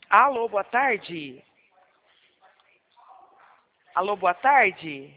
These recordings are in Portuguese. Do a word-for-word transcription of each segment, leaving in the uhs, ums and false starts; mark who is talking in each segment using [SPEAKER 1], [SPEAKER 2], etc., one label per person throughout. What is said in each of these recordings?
[SPEAKER 1] Alô, boa tarde. Alô, boa tarde.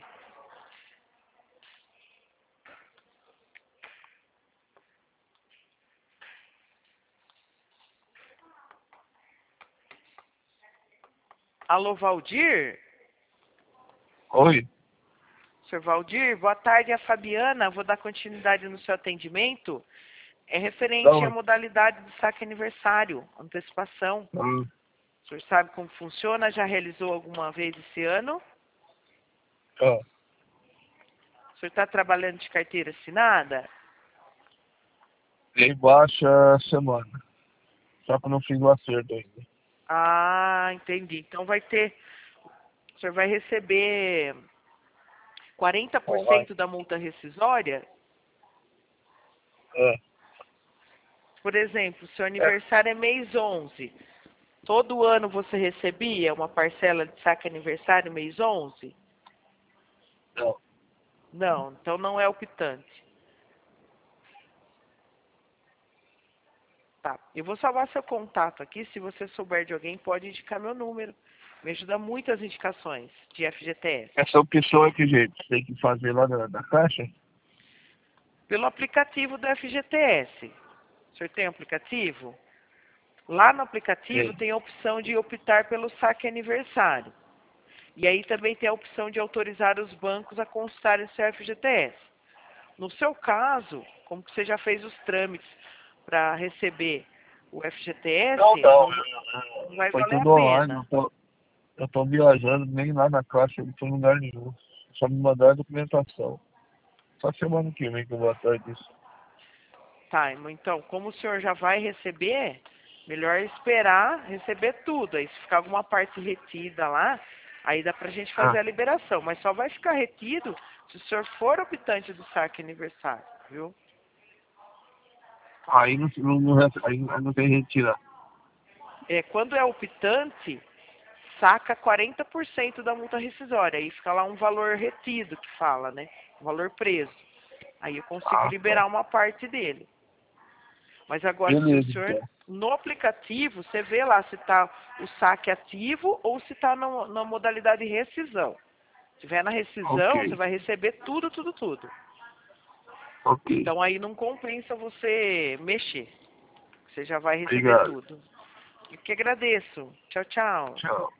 [SPEAKER 1] Alô, Valdir?
[SPEAKER 2] Oi?
[SPEAKER 1] Senhor Valdir, boa tarde, é a Fabiana. Vou dar continuidade no seu atendimento. É referente à
[SPEAKER 2] Não,
[SPEAKER 1] modalidade de saque aniversário, antecipação.
[SPEAKER 2] não,
[SPEAKER 1] O senhor sabe como funciona? Já realizou alguma vez esse ano?
[SPEAKER 2] ó,
[SPEAKER 1] O senhor está trabalhando de carteira assinada?
[SPEAKER 2] dei baixa a semana. Só que eu não fiz o acerto ainda.
[SPEAKER 1] Ah, entendi. Então vai ter, o senhor vai receber quarenta por
[SPEAKER 2] Online.
[SPEAKER 1] cento da multa rescisória.
[SPEAKER 2] É,
[SPEAKER 1] Por exemplo, seu
[SPEAKER 2] é,
[SPEAKER 1] aniversário é mês onze. Todo ano você recebia uma parcela de saque aniversário mês onze?
[SPEAKER 2] não.
[SPEAKER 1] Não, então não é optante. Tá. Eu vou salvar seu contato aqui. Se você souber de alguém, pode indicar meu número. Me ajuda muito as indicações de F G T S.
[SPEAKER 2] Essa opção é que, gente, tem que fazer lá na, na caixa?
[SPEAKER 1] Pelo aplicativo do F G T S. O senhor tem aplicativo? Lá no aplicativo
[SPEAKER 2] Tem.
[SPEAKER 1] tem a opção de optar pelo saque aniversário. E aí também tem a opção de autorizar os bancos a consultarem o seu F G T S. No seu caso, como que você já fez os trâmites para receber o
[SPEAKER 2] Não,
[SPEAKER 1] F G T S,
[SPEAKER 2] não.
[SPEAKER 1] não, va-
[SPEAKER 2] eu-
[SPEAKER 1] não
[SPEAKER 2] eu-
[SPEAKER 1] vai
[SPEAKER 2] Foi
[SPEAKER 1] valer a
[SPEAKER 2] tudo online.
[SPEAKER 1] pena.
[SPEAKER 2] Não tô, eu tô viajando, nem lá na caixa, não tô em lugar nenhum. Só me mandaram a documentação. Só semana que vem que eu vou atrás disso.
[SPEAKER 1] Tá, então, como o senhor já vai receber, melhor esperar receber tudo. Aí se ficar alguma parte retida lá, aí dá pra gente fazer
[SPEAKER 2] Ah,
[SPEAKER 1] a liberação. Mas só vai ficar retido se o senhor for optante do saque aniversário, viu?
[SPEAKER 2] aí não, não, não, rece- aí não tem retira.
[SPEAKER 1] É, quando é optante, saca quarenta por cento da multa rescisória. Aí fica lá um valor retido que fala, né? Um valor preso. Aí eu consigo
[SPEAKER 2] Ah, tá.
[SPEAKER 1] liberar uma parte dele. Mas agora, se o
[SPEAKER 2] Beleza,
[SPEAKER 1] senhor,
[SPEAKER 2] então.
[SPEAKER 1] no aplicativo, você vê lá se está o saque ativo ou se está na, na modalidade rescisão. Se tiver na
[SPEAKER 2] Ok,
[SPEAKER 1] rescisão, você vai receber tudo, tudo, tudo.
[SPEAKER 2] ok.
[SPEAKER 1] Então aí não compensa você mexer. Você já vai receber
[SPEAKER 2] Obrigado.
[SPEAKER 1] tudo. Eu que agradeço. Tchau, tchau.
[SPEAKER 2] Tchau.